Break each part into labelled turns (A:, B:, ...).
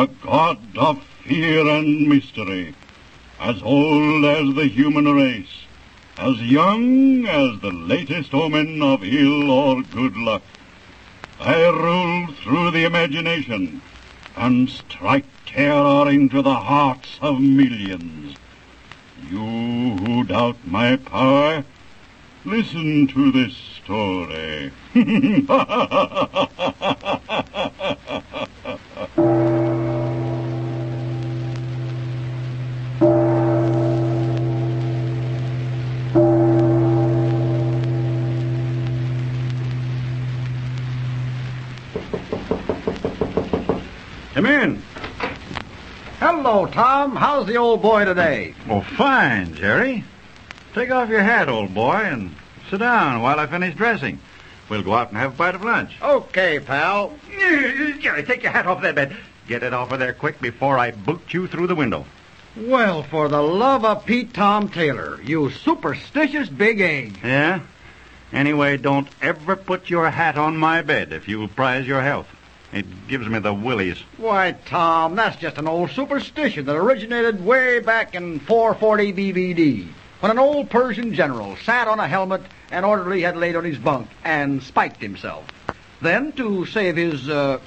A: a god of fear and mystery, as old as the human race, as young as the latest omen of ill or good luck. I rule through the imagination and strike terror into the hearts of millions. You who doubt my power, listen to this story.
B: Come in.
C: Hello, Tom. How's the old boy today?
B: Oh, fine, Jerry. Take off your hat, old boy, and sit down while I finish dressing. We'll go out and have a bite of lunch.
C: Okay, pal.
B: Jerry, take your hat off that bed. Get it off of there quick before I boot you through the window.
C: Well, for the love of Pete Tom Taylor, you superstitious big egg.
B: Yeah? Anyway, don't ever put your hat on my bed if you prize your health. It gives me the willies.
C: Why, Tom, that's just an old superstition that originated way back in 440 BVD, when an old Persian general sat on a helmet an orderly had laid on his bunk and spiked himself. Then, to save his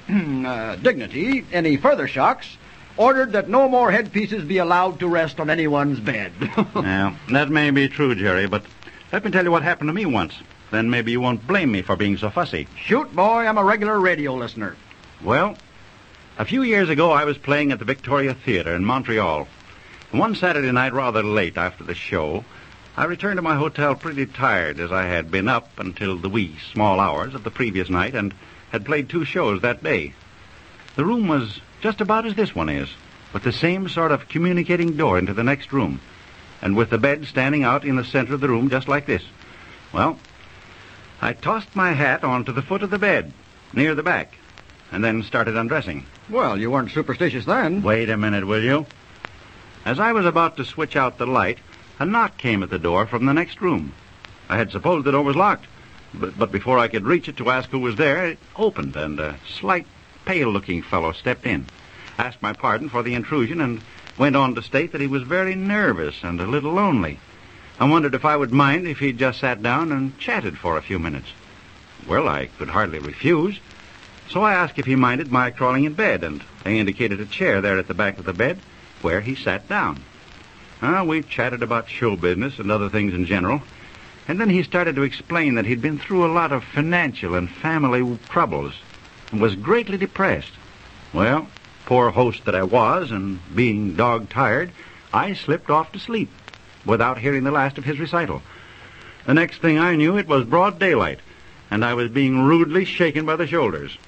C: dignity any further shocks, ordered that no more headpieces be allowed to rest on anyone's bed.
B: Well, that may be true, Jerry, but let me tell you what happened to me once. Then maybe you won't blame me for being so fussy.
C: Shoot, boy, I'm a regular radio listener.
B: Well, a few years ago I was playing at the Victoria Theatre in Montreal. One Saturday night, rather late after the show, I returned to my hotel pretty tired, as I had been up until the wee small hours of the previous night and had played 2 shows that day. The room was just about as this one is, with the same sort of communicating door into the next room, and with the bed standing out in the center of the room just like this. Well, I tossed my hat onto the foot of the bed, near the back, and then started undressing.
C: Well, you weren't superstitious then.
B: Wait a minute, will you? As I was about to switch out the light, a knock came at the door from the next room. I had supposed the door was locked, but before I could reach it to ask who was there, it opened, and a slight, pale-looking fellow stepped in, asked my pardon for the intrusion, and went on to state that he was very nervous and a little lonely. I wondered if I would mind if he'd just sat down and chatted for a few minutes. Well, I could hardly refuse. So I asked if he minded my crawling in bed, and they indicated a chair there at the back of the bed, where he sat down. We chatted about show business and other things in general, and then he started to explain that he'd been through a lot of financial and family troubles, and was greatly depressed. Well, poor host that I was, and being dog-tired, I slipped off to sleep, without hearing the last of his recital. The next thing I knew, it was broad daylight, and I was being rudely shaken by the shoulders.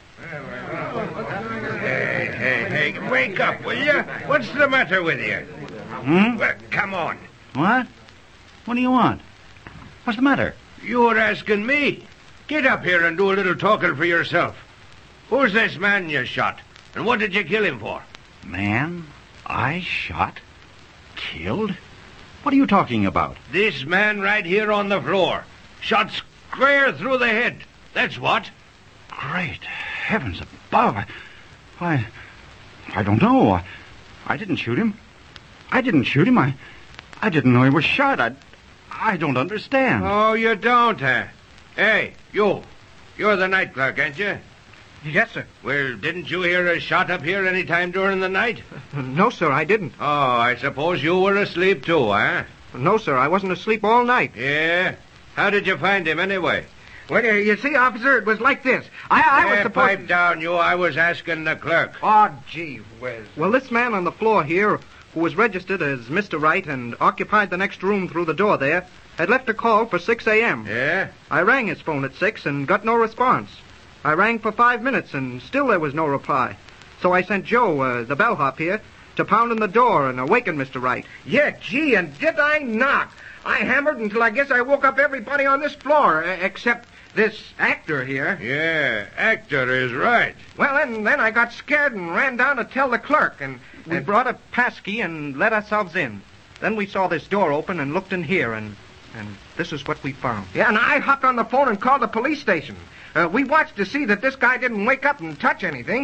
D: Hey, wake up, will you? What's the matter with you? Well, come on.
B: What? What do you want? What's the matter?
D: You were asking me. Get up here and do a little talking for yourself. Who's this man you shot? And what did you kill him for?
B: Man I shot? Killed? What are you talking about?
D: This man right here on the floor. Shot square through the head. That's what.
B: Great heavens above. I don't know. I didn't shoot him. I didn't know he was shot. I don't understand.
D: Oh, you don't, huh? Hey, you. You're the night clerk, ain't you?
E: Yes, sir.
D: Well, didn't you hear a shot up here any time during the night?
E: No, sir, I didn't.
D: Oh, I suppose you were asleep too, huh?
E: No, sir, I wasn't asleep all night.
D: Yeah? How did you find him anyway?
E: Well, you see, officer, it was like this. I was supposed
D: pipe down, you. I was asking the clerk.
E: Oh, gee whiz. Well, this man on the floor here, who was registered as Mr. Wright and occupied the next room through the door there, had left a call for 6 a.m.
D: Yeah?
E: I rang his phone at 6 and got no response. I rang for 5 minutes and still there was no reply. So I sent Joe, the bellhop here, to pound on the door and awaken Mr. Wright.
F: Yeah, gee, and did I knock? I hammered until I guess I woke up everybody on this floor, except this actor here.
D: Yeah, actor is right.
F: Well, then I got scared and ran down to tell the clerk, and
E: we brought a passkey and let ourselves in. Then we saw this door open and looked in here, and this is what we found.
F: Yeah, and I hopped on the phone and called the police station. We watched to see that this guy didn't wake up and touch anything.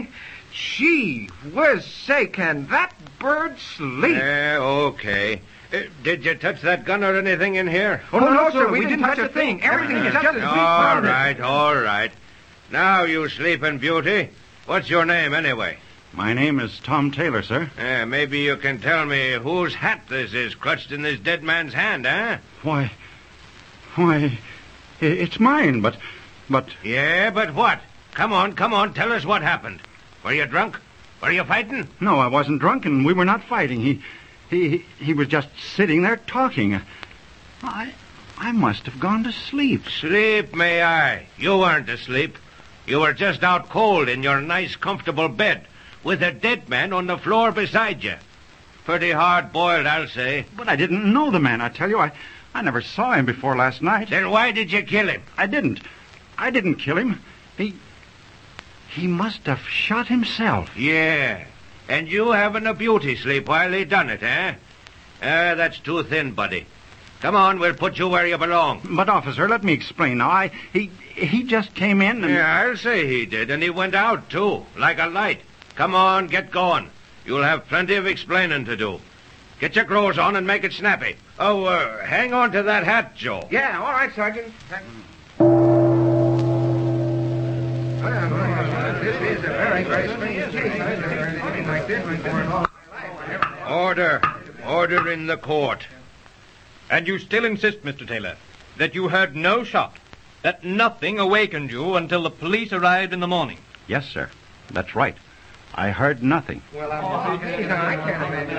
F: Gee whiz, say, can that bird sleep?
D: Yeah, okay. Did you touch that gun or anything in here?
F: Oh, no, sir, we didn't touch a thing. Everything is just as we found it.
D: All right. Now, you sleeping beauty, what's your name anyway?
B: My name is Tom Taylor, sir.
D: Maybe you can tell me whose hat this is clutched in this dead man's hand, eh?
B: Why, it's mine, but...
D: Yeah, but what? Come on, tell us what happened. Were you drunk? Were you fighting?
B: No, I wasn't drunk, and we were not fighting. He was just sitting there talking. I must have gone to sleep.
D: Sleep, may I? You weren't asleep. You were just out cold in your nice, comfortable bed, with a dead man on the floor beside you. Pretty hard-boiled, I'll say.
B: But I didn't know the man, I tell you. I never saw him before last night.
D: Then why did you kill him?
B: I didn't kill him. He must have shot himself.
D: Yeah. And you having a beauty sleep while he done it, eh? That's too thin, buddy. Come on, we'll put you where you belong.
B: But, officer, let me explain now. He just came in and...
D: Yeah, I'll say he did, and he went out, too, like a light. Come on, get going. You'll have plenty of explaining to do. Get your clothes on and make it snappy. Oh, hang on to that hat, Joe.
F: Yeah, all right, Sergeant. This is a very, very strange case.
D: Order in the court.
G: And you still insist, Mr. Taylor, that you heard no shot, that nothing awakened you until the police arrived in the morning?
B: Yes, sir. That's right. I heard nothing.
F: I can't imagine.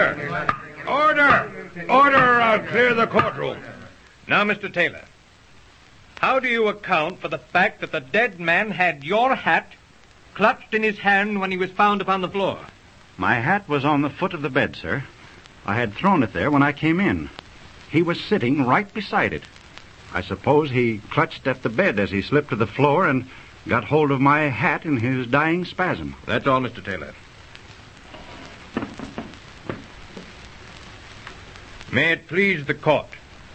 D: Order, I'll clear the courtroom.
G: Now, Mr. Taylor, how do you account for the fact that the dead man had your hat clutched in his hand when he was found upon the floor?
B: My hat was on the foot of the bed, sir. I had thrown it there when I came in. He was sitting right beside it. I suppose he clutched at the bed as he slipped to the floor and got hold of my hat in his dying spasm.
G: That's all, Mr. Taylor. May it please the court,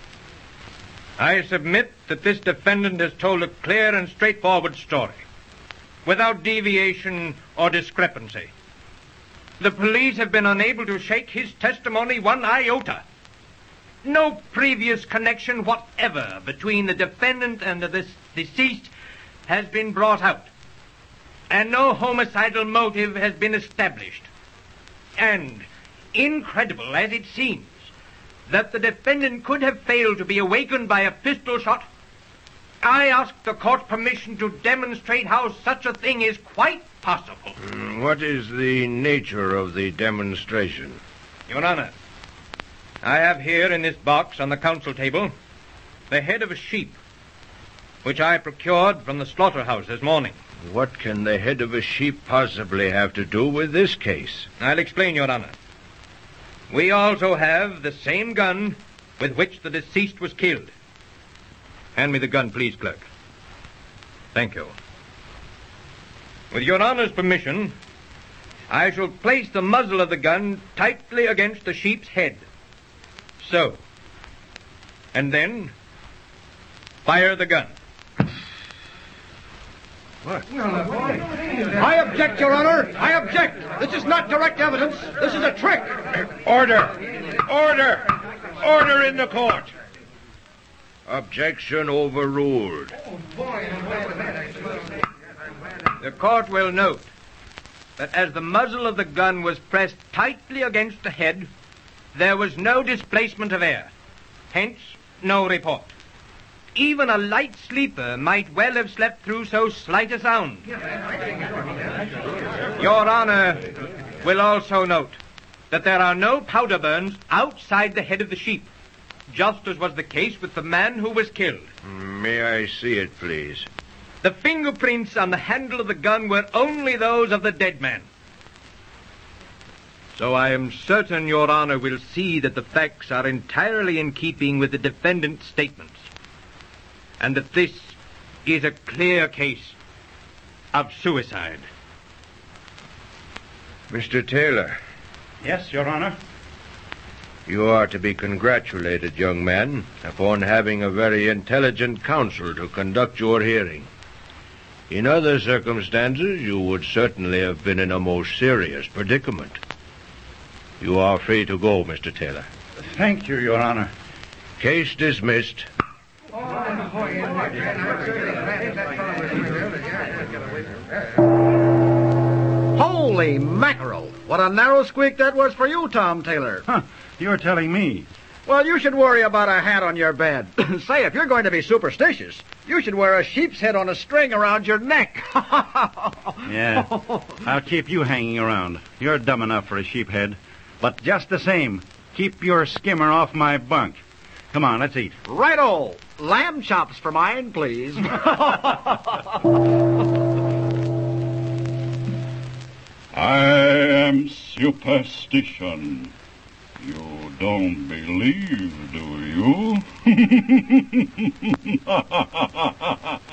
G: I submit that this defendant has told a clear and straightforward story, without deviation or discrepancy. The police have been unable to shake his testimony one iota. No previous connection whatever between the defendant and the deceased has been brought out, and no homicidal motive has been established. And, incredible as it seems, that the defendant could have failed to be awakened by a pistol shot, I ask the court permission to demonstrate how such a thing is quite possible.
D: What is the nature of the demonstration?
G: Your Honor, I have here in this box on the counsel table the head of a sheep, which I procured from the slaughterhouse this morning.
D: What can the head of a sheep possibly have to do with this case?
G: I'll explain, Your Honor. We also have the same gun with which the deceased was killed. Hand me the gun, please, clerk. Thank you. With Your Honor's permission, I shall place the muzzle of the gun tightly against the sheep's head. So. And then fire the gun.
F: What?
C: I object, Your Honor. I object. This is not direct evidence. This is a trick.
D: Order in the court. Objection overruled.
G: The court will note that as the muzzle of the gun was pressed tightly against the head, there was no displacement of air. Hence, no report. Even a light sleeper might well have slept through so slight a sound. Your Honor will also note that there are no powder burns outside the head of the sheep, just as was the case with the man who was killed.
D: May I see it, please?
G: The fingerprints on the handle of the gun were only those of the dead man. So I am certain Your Honor will see that the facts are entirely in keeping with the defendant's statements, and that this is a clear case of suicide.
D: Mr. Taylor.
B: Yes, Your Honor.
D: You are to be congratulated, young man, upon having a very intelligent counsel to conduct your hearing. In other circumstances, you would certainly have been in a most serious predicament. You are free to go, Mr. Taylor.
B: Thank you, Your Honor.
D: Case dismissed.
C: Holy mackerel! What a narrow squeak that was for you, Tom Taylor.
B: Huh, you're telling me.
C: Well, you should worry about a hat on your bed. Say, if you're going to be superstitious, you should wear a sheep's head on a string around your neck.
B: Yeah, I'll keep you hanging around. You're dumb enough for a sheep head. But just the same, keep your skimmer off my bunk. Come on, let's eat.
C: Righto! Lamb chops for mine, please.
A: I am superstition. You don't believe, do you?